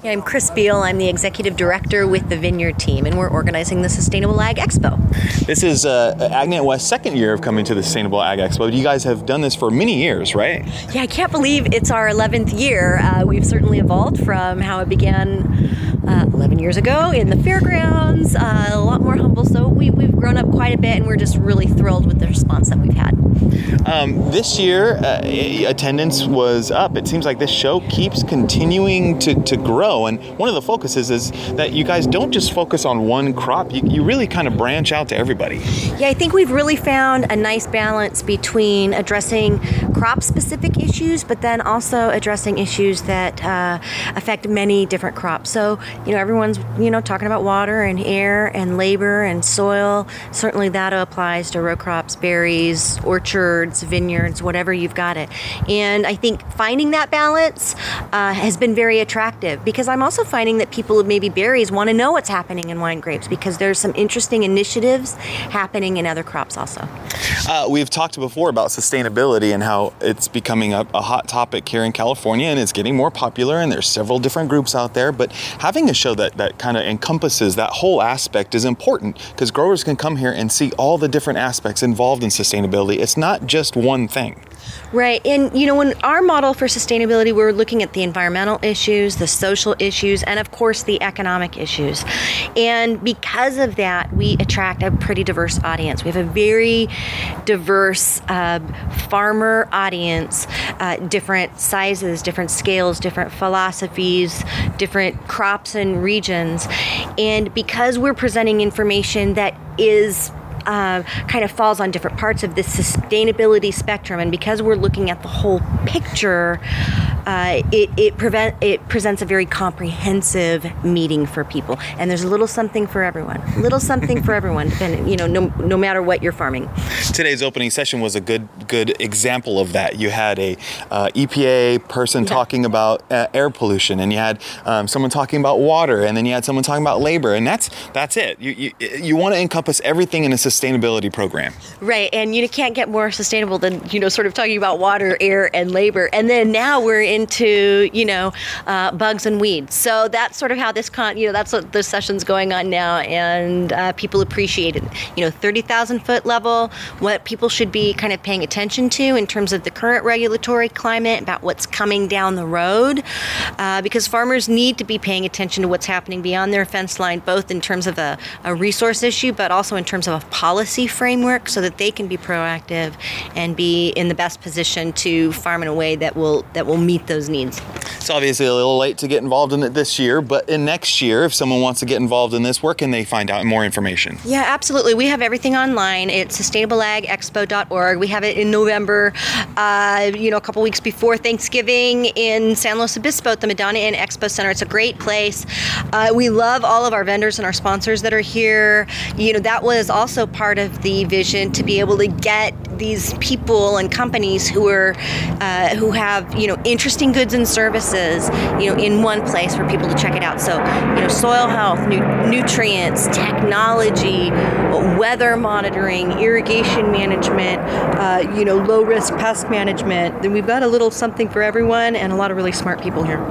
Yeah, I'm Chris Beal. I'm the executive director with the Vineyard team, and we're organizing the Sustainable Ag Expo. This is AgNet West's second year of coming to the Sustainable Ag Expo. You guys have done this for many years, right? Yeah, I can't believe it's our 11th year. We've certainly evolved from how it began 11 years ago in the fairgrounds, a lot more humble. So we've grown up quite a bit, and we're just really thrilled with the response that we've had. This year, attendance was up. It seems like this show keeps continuing to grow. And one of the focuses is that you guys don't just focus on one crop. You really kind of branch out to everybody. Yeah, I think we've really found a nice balance between addressing crop-specific issues, but then also addressing issues that affect many different crops. So, everyone's, talking about water and air and labor and soil. Certainly that applies to row crops, berries, orchards, vineyards, whatever you've got it. And I think finding that balance has been very attractive, because I'm also finding that people with maybe berries want to know what's happening in wine grapes, because there's some interesting initiatives happening in other crops also. We've talked before about sustainability and how it's becoming a hot topic here in California, and it's getting more popular, and there's several different groups out there, but having a show that kind of encompasses that whole aspect is important, because growers can come here and see all the different aspects involved in sustainability. It's not just one thing. Right. And, when our model for sustainability, we're looking at the environmental issues, the social issues, and of course the economic issues. And because of that, we attract a pretty diverse audience. We have a very diverse farmer audience, different sizes, different scales, different philosophies, different crops and regions. And because we're presenting information that is kind of falls on different parts of this sustainability spectrum, and because we're looking at the whole picture, it presents a very comprehensive meeting for people. And there's a little something for everyone. Depending, no matter what you're farming. Today's opening session was a good example of that. You had a EPA person talking about air pollution, and you had someone talking about water, and then you had someone talking about labor, and that's it. You want to encompass everything in a sustainability program. Right, and you can't get more sustainable than, sort of talking about water, air, and labor. And then now we're into, bugs and weeds. So that's sort of how this that's what the session's going on now, and people appreciate it. 30,000 foot level, what people should be kind of paying attention to in terms of the current regulatory climate, about what's coming down the road, because farmers need to be paying attention to what's happening beyond their fence line, both in terms of a resource issue, but also in terms of a policy framework, so that they can be proactive and be in the best position to farm in a way that will meet those needs. It's obviously a little late to get involved in it this year, but in next year, if someone wants to get involved in this, where can they find out more information? Yeah, absolutely. We have everything online. It's sustainableagexpo.org. We have it in November, a couple weeks before Thanksgiving in San Luis Obispo at the Madonna Inn Expo Center. It's a great place. We love all of our vendors and our sponsors that are here. That was also part of the vision, to be able to get these people and companies who have interesting goods and services in one place for people to check it out. So soil health, nutrients, technology, weather monitoring, irrigation management, low risk pest management. Then we've got a little something for everyone, and a lot of really smart people here.